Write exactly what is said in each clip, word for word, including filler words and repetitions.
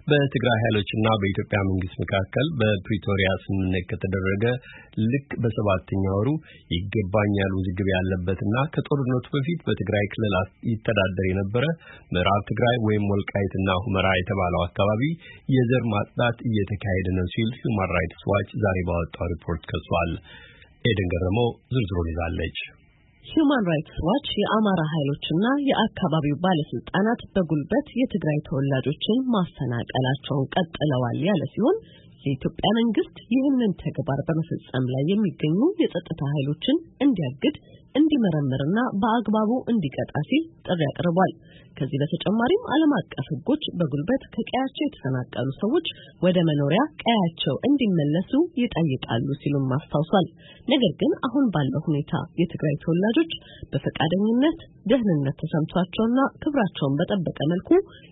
በትግራይ ኃይሎችና በኢትዮጵያ መንግስት መካከል በፕሪቶሪያ ስምምነት ከተደረገ ልክ በሰባተኛው ወሩ ይገባኛል ውዝግብ ያለበትና ከጦርነቱ በፊት በትግራይ ክልል ይተዳደር የነበረ ምዕራብ ትግራይ ወይም ወልቃይትና ሁመራ የተባለው አካባቢ የዘር ማጽዳት እየተካሄደ ነው ሲል ሁማን ራይትስ ዋች ዛሬ ባወጣው ሪፖርት ከሷል። ኤደን ገረመው ዝርዝሩን ይዛለች። ሁማን ራይትስ ዋች የአማራ ኃይሎችና የአካባቢው ባለስልጣናት በጉልበት የትግራይ ተወላጆችን ማፈናቀላቸውን ቀጥለዋል ያለ ሲሆን የኢትዮጵያ መንግስት ይህንን ተግባር በመፈጸም ላይ የሚገኙ የጸጥታ ኃይሎችን እንዲያግድ እንዲመረምርና በአግባቡ እንዲቀጣ ሲል ጥሪ አቅርቧል። ከዚህ በተጨማሪም ዓለም አቀፍ ሕጎች በጉልበት ከቀያቸው የተፈናቀሉ ሰዎች ወደ መኖሪያ ቀያቸው እንዲመለሱ ይጠይቃሉ ሲሉም አስታውሷል። ነገር ግን አሁን ባለው ሁኔታ የትግራይ ተወላጆች በፈቃደኝነት ደህንነት ተሰምቷቸውና ክብራቸውን በጠበቀ መልኩ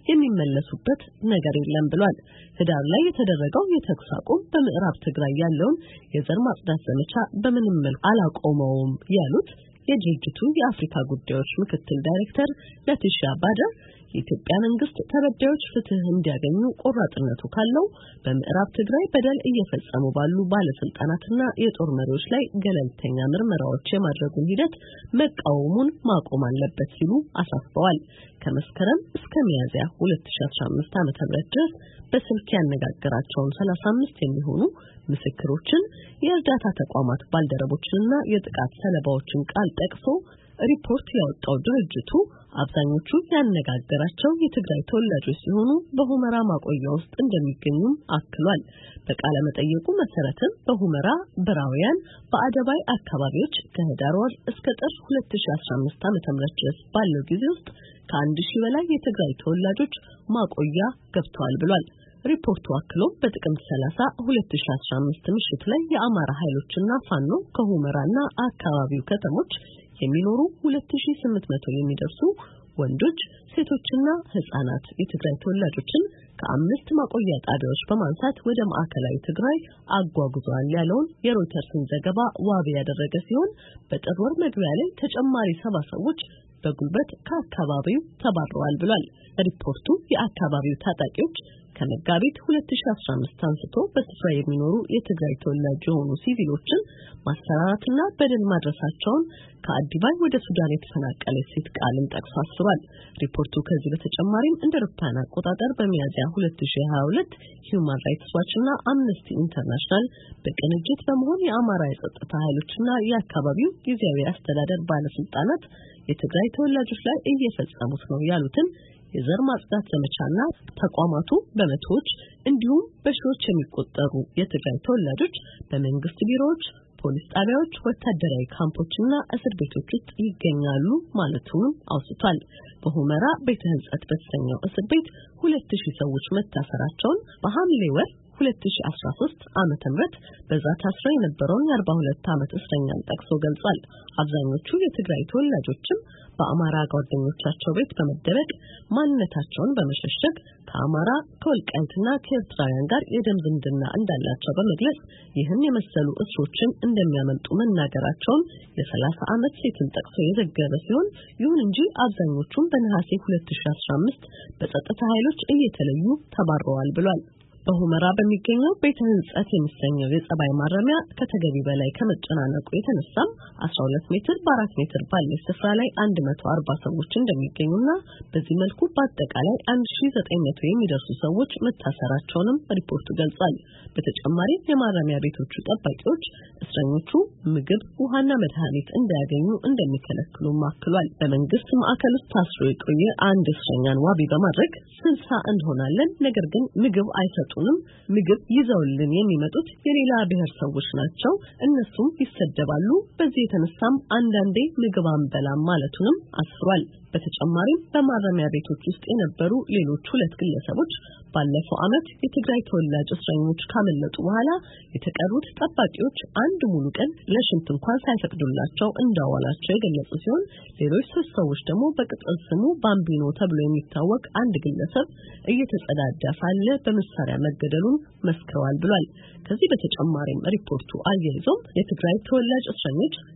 የሚመለሱበት ነገር የለም ብሏል። ህዳር ላይ የተደረገው የተኩስ አቁም በምዕራብ ትግራይ ያለውን የዘር ማጽዳት ዘመቻ በምንም መልኩ አላቆመውም ያሉት የድርጅቱ የአፍሪካ ጉዳዮች ምክትል ዳይሬክተር ለቲሻ ባደር የኢትዮጵያ መንግስት ተበዳዮች ፍትህ እንዲያገኙ ቆራጥነቱ ካለው በምዕራብ ትግራይ በደል እየፈጸሙ ባሉ ባለስልጣናትና የጦር መሪዎች ላይ ገለልተኛ ምርመራዎች የማድረጉን ሂደት መቃወሙን ማቆም አለበት ሲሉ አሳስበዋል። ከመስከረም እስከ ሚያዝያ ሁለት ሺህ አስራ አምስት ዓመተ ምህረት ድረስ በስልክ ያነጋገራቸውን ሰላሳ አምስት የሚሆኑ ምስክሮችን የእርዳታ ተቋማት ባልደረቦችንና የጥቃት ሰለባዎችን ቃል ጠቅሶ ሪፖርት ያወጣው ድርጅቱ አብዛኞቹ ያነጋገራቸው የትግራይ ተወላጆች ሲሆኑ በሁመራ ማቆያ ውስጥ እንደሚገኙም አክሏል። በቃለ መጠየቁ መሰረትም በሁመራ በራውያን በአደባይ አካባቢዎች ከህዳር ወር እስከ ጥር ሁለት ሺህ አስራ አምስት ዓመተ ምህረት ድረስ ባለው ጊዜ ውስጥ ከአንድ ሺህ በላይ የትግራይ ተወላጆች ማቆያ ገብተዋል ብሏል። ሪፖርቱ አክሎ በጥቅምት ሰላሳ ሁለት ሺህ አስራ አምስት ምሽት ላይ የአማራ ኃይሎችና ፋኖ ከሁመራና አካባቢው ከተሞች የሚኖሩ ሁለት ሺህ ስምንት መቶ የሚደርሱ ወንዶች፣ ሴቶችና ህፃናት የትግራይ ተወላጆችን ከአምስት ማቆያ ጣቢያዎች በማንሳት ወደ ማዕከላዊ ትግራይ አጓጉዘዋል ያለውን የሮይተርስን ዘገባ ዋቢ ያደረገ ሲሆን በጥር ወር መግቢያ ላይ ተጨማሪ ሰባ ሰዎች በጉልበት ከአካባቢው ተባረዋል ብሏል። ሪፖርቱ የአካባቢው ታጣቂዎች ከመጋቢት ሁለት ሺህ አስራ አምስት አንስቶ በስፍራ የሚኖሩ የትግራይ ተወላጅ የሆኑ ሲቪሎችን ማስፈራራትና በደል ማድረሳቸውን ከአዲባይ ወደ ሱዳን የተፈናቀለች ሴት ቃልን ጠቅሶ አስፍሯል። ሪፖርቱ ከዚህ በተጨማሪም እንደ አውሮፓውያን አቆጣጠር በሚያዝያ ሁለት ሺህ ሀያ ሁለት ሁማን ራይትስ ዋችና አምነስቲ ኢንተርናሽናል በቅንጅት በመሆን የአማራ የጸጥታ ኃይሎችና የአካባቢው ጊዜያዊ አስተዳደር ባለስልጣናት የትግራይ ተወላጆች ላይ እየፈጸሙት ነው ያሉትን የዘር ማጽዳት ዘመቻና ተቋማቱ በመቶዎች እንዲሁም በሺዎች የሚቆጠሩ የትግራይ ተወላጆች በመንግስት ቢሮዎች፣ ፖሊስ ጣቢያዎች፣ ወታደራዊ ካምፖችና እስር ቤቶች ውስጥ ይገኛሉ ማለቱን አውስቷል። በሁመራ ቤተ ህንጸት በተሰኘው እስር ቤት ሁለት ሺህ ሰዎች መታሰራቸውን በሐምሌ ወር ሁለት ሺህ አስራ ሶስት ዓመተ ምህረት በዛ ታስረው የነበረውን የአርባ ሁለት ዓመት እስረኛን ጠቅሶ ገልጿል። አብዛኞቹ የትግራይ ተወላጆችም በአማራ ጓደኞቻቸው ቤት በመደበቅ ማንነታቸውን በመሸሸግ ከአማራ ከወልቃይትና ከኤርትራውያን ጋር የደም ዝምድና እንዳላቸው በመግለጽ ይህን የመሰሉ እስሮችን እንደሚያመልጡ መናገራቸውን የሰላሳ ዓመት ሴትን ጠቅሶ የዘገበ ሲሆን ይሁን እንጂ አብዛኞቹም በነሐሴ ሁለት ሺህ አስራ አምስት በጸጥታ ኃይሎች እየተለዩ ተባረዋል ብሏል። በሁመራ በሚገኘው ቤተ ህንጸት የሚሰኘው የጸባይ ማረሚያ ከተገቢ በላይ ከመጨናነቁ የተነሳም አስራ ሁለት ሜትር በአራት ሜትር ባለ ስፍራ ላይ አንድ መቶ አርባ ሰዎች እንደሚገኙና በዚህ መልኩ በአጠቃላይ አንድ ሺህ ዘጠኝ መቶ የሚደርሱ ሰዎች መታሰራቸውንም ሪፖርቱ ገልጿል። በተጨማሪም የማረሚያ ቤቶቹ ጠባቂዎች እስረኞቹ ምግብ፣ ውሃና መድኃኒት እንዳያገኙ እንደሚከለክሉ ማክሏል። በመንግስት ማዕከል ውስጥ ታስሮ የቆየ አንድ እስረኛን ዋቢ በማድረግ ስልሳ እንሆናለን፣ ነገር ግን ምግብ አይሰጡ ምግብ ይዘውልን የሚመጡት የሌላ ብሔር ሰዎች ናቸው፣ እነሱም ይሰደባሉ፣ በዚህ የተነሳም አንዳንዴ ምግብ አንበላም ማለቱንም አስፍሯል። በተጨማሪም በማረሚያ ቤቶች ውስጥ የነበሩ ሌሎች ሁለት ግለሰቦች ባለፈው ዓመት የትግራይ ተወላጅ እስረኞች ካመለጡ በኋላ የተቀሩት ጠባቂዎች አንድ ሙሉ ቀን ለሽንት እንኳን ሳይፈቅዱላቸው እንዳዋላቸው የገለጹ ሲሆን ሌሎች ሶስት ሰዎች ደግሞ በቅጽል ስሙ ባምቢኖ ተብሎ የሚታወቅ አንድ ግለሰብ እየተጸዳዳ ሳለ በመሳሪያ መገደሉን መስክረዋል ብሏል። ከዚህ በተጨማሪም ሪፖርቱ አያይዞም የትግራይ ተወላጅ እስረኞች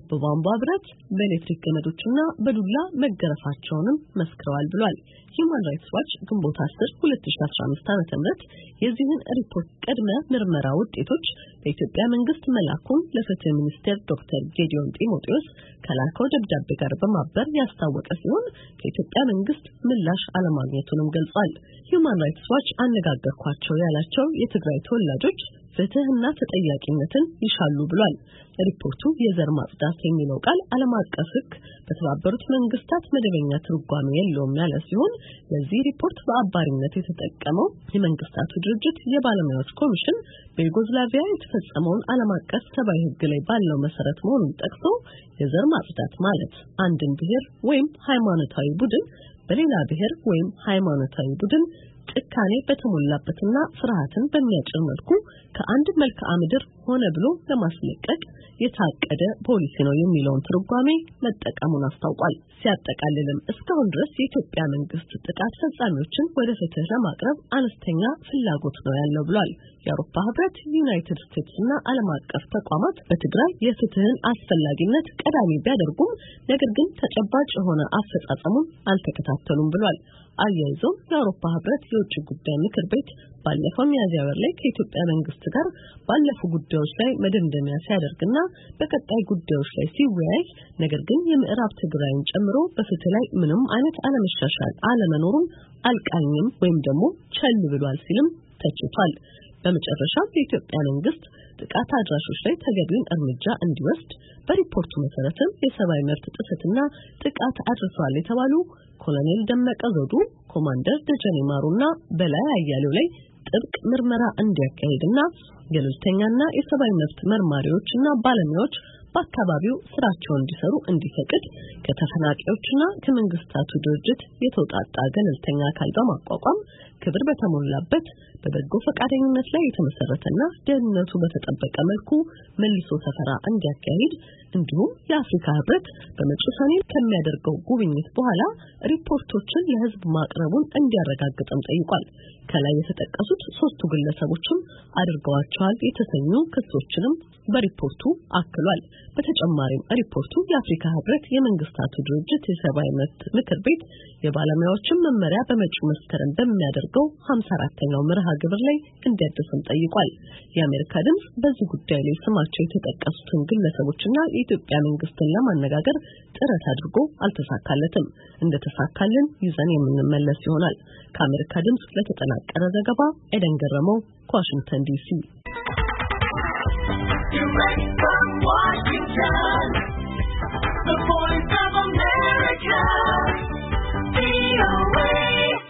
በቧንቧ ብረት በኤሌክትሪክ ገመዶችና በዱላ መገረፋቸውንም መስክረዋል ብሏል። Human Rights Watch ግንቦት አስር ሁለት ሺህ አስራ አምስት ዓመተ ምህረት የዚህን ሪፖርት ቅድመ ምርመራ ውጤቶች በኢትዮጵያ መንግስት መላኩን ለፍትህ ሚኒስቴር ዶክተር ጌዲዮን ጢሞቴዎስ ከላከው ደብዳቤ ጋር በማበር ያስታወቀ ሲሆን ከኢትዮጵያ መንግስት ምላሽ አለማግኘቱንም ገልጿል። Human Rights Watch አነጋገርኳቸው ያላቸው የትግራይ ተወላጆች ፍትህና ተጠያቂነትን ይሻሉ ብሏል። ሪፖርቱ የዘር ማጽዳት የሚለው ቃል ዓለም አቀፍ ሕግ በተባበሩት መንግስታት መደበኛ ትርጓሜ የለውም ያለ ሲሆን ለዚህ ሪፖርት በአባሪነት የተጠቀመው የመንግስታቱ ድርጅት የባለሙያዎች ኮሚሽን በዩጎዝላቪያ የተፈጸመውን ዓለም አቀፍ ሰብአዊ ሕግ ላይ ባለው መሰረት መሆኑን ጠቅሶ የዘር ማጽዳት ማለት አንድን ብሔር ወይም ሃይማኖታዊ ቡድን በሌላ ብሔር ወይም ሃይማኖታዊ ቡድን ጭካኔ በተሞላበትና ፍርሃትን በሚያጭር መልኩ ከአንድ መልክዓ ምድር ሆነ ብሎ ለማስለቀቅ የታቀደ ፖሊሲ ነው የሚለውን ትርጓሜ መጠቀሙን አስታውቋል። ሲያጠቃልልም እስካሁን ድረስ የኢትዮጵያ መንግስት ጥቃት ፈጻሚዎችን ወደ ፍትህ ለማቅረብ አነስተኛ ፍላጎት ነው ያለው ብሏል። የአውሮፓ ህብረት፣ ዩናይትድ ስቴትስ እና ዓለም አቀፍ ተቋማት በትግራይ የፍትህን አስፈላጊነት ቀዳሚ ቢያደርጉም ነገር ግን ተጨባጭ የሆነ አፈጻጸሙን አልተከታተሉም ብሏል። አያይዞም የአውሮፓ ህብረት የውጭ ጉዳይ ምክር ቤት ባለፈው ሚያዝያ ወር ላይ ከኢትዮጵያ መንግስት ጋር ባለፉ ጉዳዮች ላይ መደምደሚያ ሲያደርግና በቀጣይ ጉዳዮች ላይ ሲወያይ ነገር ግን የምዕራብ ትግራይን ጨምሮ በፍትህ ላይ ምንም አይነት አለመሻሻል አለመኖሩን አልቃኝም ወይም ደግሞ ቸል ብሏል ሲልም ተችቷል። በመጨረሻም የኢትዮጵያ መንግስት ጥቃት አድራሾች ላይ ተገቢውን እርምጃ እንዲወስድ በሪፖርቱ መሰረትም የሰብአዊ መብት ጥሰትና ጥቃት አድርሰዋል የተባሉ ኮሎኔል ደመቀ ዘውዱ፣ ኮማንደር ደጀኔ ማሩና በላይ አያሌው ላይ ጥብቅ ምርመራ እንዲያካሂድና ገለልተኛና የሰብአዊ መብት መርማሪዎችና ባለሙያዎች በአካባቢው ስራቸውን እንዲሰሩ እንዲፈቅድ ከተፈናቃዮችና ከመንግስታቱ ድርጅት የተውጣጣ ገለልተኛ አካል በማቋቋም ክብር በተሞላበት በበጎ ፈቃደኝነት ላይ የተመሰረተና ደህንነቱ በተጠበቀ መልኩ መልሶ ሰፈራ እንዲያካሂድ እንዲሁም የአፍሪካ ህብረት በመጪው ሰኔ ከሚያደርገው ጉብኝት በኋላ ሪፖርቶችን ለህዝብ ማቅረቡን እንዲያረጋግጥም ጠይቋል። ከላይ የተጠቀሱት ሶስቱ ግለሰቦችም አድርገዋቸዋል የተሰኙ ክሶችንም በሪፖርቱ አክሏል። በተጨማሪም ሪፖርቱ የአፍሪካ ህብረት የመንግስታቱ ድርጅት የሰብአዊ መብት ምክር ቤት የባለሙያዎችን መመሪያ በመጪው መስከረም በሚያደርገው ሃምሳ አራተኛው መርሃ ግብር ላይ እንዲያድስም ጠይቋል። የአሜሪካ ድምጽ በዚህ ጉዳይ ላይ ስማቸው የተጠቀሱትን ግለሰቦችና የኢትዮጵያ መንግስትን ለማነጋገር ጥረት አድርጎ አልተሳካለትም። እንደተሳካልን ይዘን የምንመለስ ይሆናል። ከአሜሪካ ድምጽ ለተጠናቀረ ዘገባ ኤደን ገረመው ከዋሽንግተን ዲሲ